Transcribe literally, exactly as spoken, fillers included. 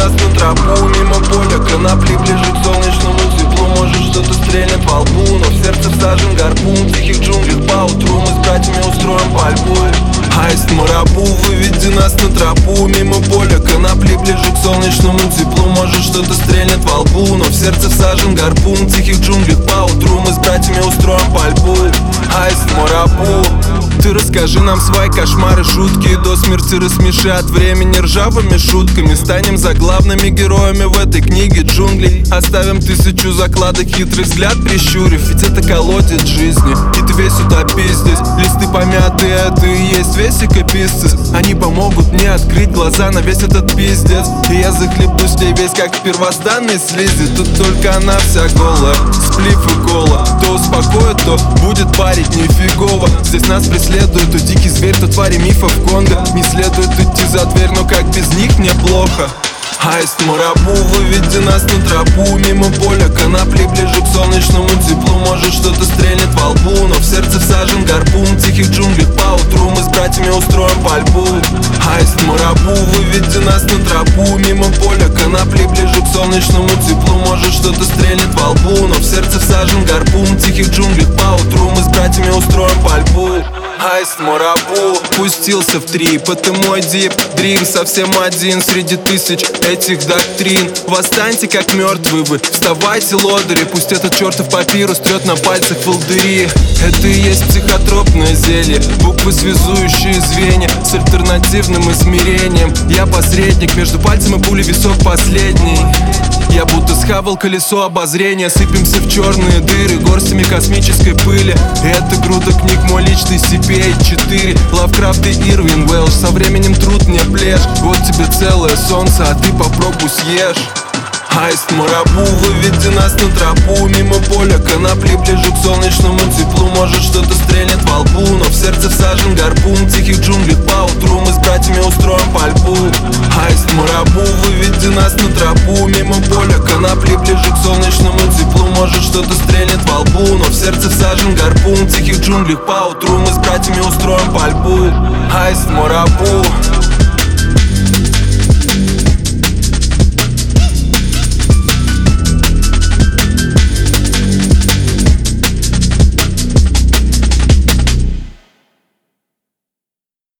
нас на тропу. Мимо поля конопли, ближе к солнечному теплу. Может что-то стрельнет во лбу, но в сердце всажен гарпун. В тихих джунглях поутру мы с братьями устроим пальбу. Аист Марабу, выведи нас на тропу. Мимо поля конопли, ближе к солнечному теплу. Может что-то стрельнет во лбу, но в сердце всажен гарпун. В тихих джунглях поутру мы с братьями устроим пальбу. Аист Марабу, ты расскажи нам свои кошмары, шутки, и до смерти рассмеши от времени ржавыми шутками. Станем заглавными героями в этой книге джунглей. Оставим тысячу закладок, хитрый взгляд прищурив. Ведь это колодец жизни, и ты весь утопи здесь. Листы помятые, это и есть весь экописцис. Они помогут мне открыть глаза на весь этот пиздец. И я захлебнусь в ней весь как в первозданной слизи. Тут только она вся голая, сплив и кола. То успокоит, то будет парить нифигово. Здесь нас преследует то дикий зверь, то твари мифов Конго. Не следует идти за дверь, но как без них мне плохо. Аист Марабу, выведи нас на тропу. Мимо поля конопли, ближе к солнечному теплу. Может что-то стрельнет во лбу, но в сердце всажен гарпун. В тихих джунглях поутру мы с братьями устроим пальбу. Аист Марабу, выведи нас на тропу. Мимо поля конопли, ближе к солнечному теплу. Может что-то стрельнет во лбу, но в сердце всажен гарпун. В тихих джунглях поутру мы с братьями устроим пальбу. Аист Марабу пустился в трип, это мой дип дрим. Совсем один среди тысяч этих доктрин. Восстаньте как мертвые вы, вставайте лодыри. Пусть этот чертов папирус трет на пальцах волдыри. Это и есть психотропное зелье, буквы связующие звенья с альтернативным измерением. Я посредник между пальцем и пулей, висок последний. Я будто схавал колесо обозрения. Сыпемся в черные дыры горстями космической пыли. Это груда книг, мой личный си пи эй четыре. Лавкрафт и Ирвин Уэлш. Со временем труд не плешь. Вот тебе целое солнце, а ты попробуй съешь. Аист Марабу, выведи нас на тропу. Мимо поля конопли, ближе к солнечному теплу. Может что-то стрельнет во лбу, но в сердце всажен гарпун. В тихих джунглях поутру мы с братьями устроим пальбу. Аист Марабу, выведи нас на тропу. Мимо поля конопли, ближе к солнечному теплу. Может что-то стрельнет во лбу, но в сердце всажен гарпун. В тихих джунглях поутру мы с братьями устроим пальбу. Аист Марабу.